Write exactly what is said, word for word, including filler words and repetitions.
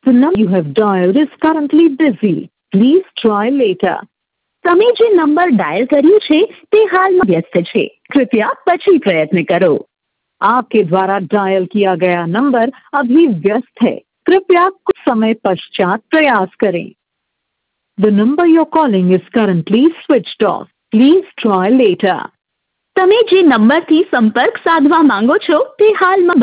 The number you have dialed is currently busy. Please try later. તમે જે number dial કર્યું છે તે હાલમાં વ્યસ્ત છે. कृपया પછી પ્રયત્ન કરો. आपके द्वारा डायल किया गया नंबर अभी व्यस्त है. कृपया कुछ समय पश्चात प्रयास करें. The number you're calling is currently switched off. Please try later. તમે જે નંબરથી સંપર્ક સાધવા માંગો છો તે હાલમાં